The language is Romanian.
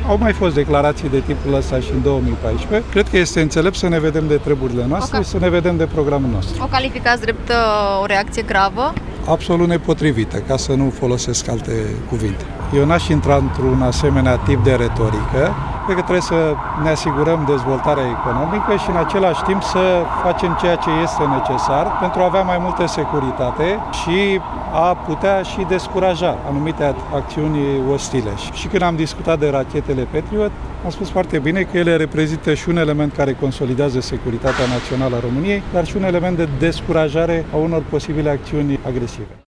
Au mai fost declarații de tipul ăsta și în 2014. Cred că este înțelept să ne vedem de treburile noastre și să ne vedem de programul nostru. O calificați drept o reacție gravă? Absolut nepotrivită, ca să nu folosesc alte cuvinte. Eu n-aș intra într-un asemenea tip de retorică. Cred că trebuie să ne asigurăm dezvoltarea economică și în același timp să facem ceea ce este necesar pentru a avea mai multă securitate și a putea și descuraja anumite acțiuni ostile. Și când am discutat de rachetele Patriot, am spus foarte bine că ele reprezintă și un element care consolidează securitatea națională a României, dar și un element de descurajare a unor posibile acțiuni agresive.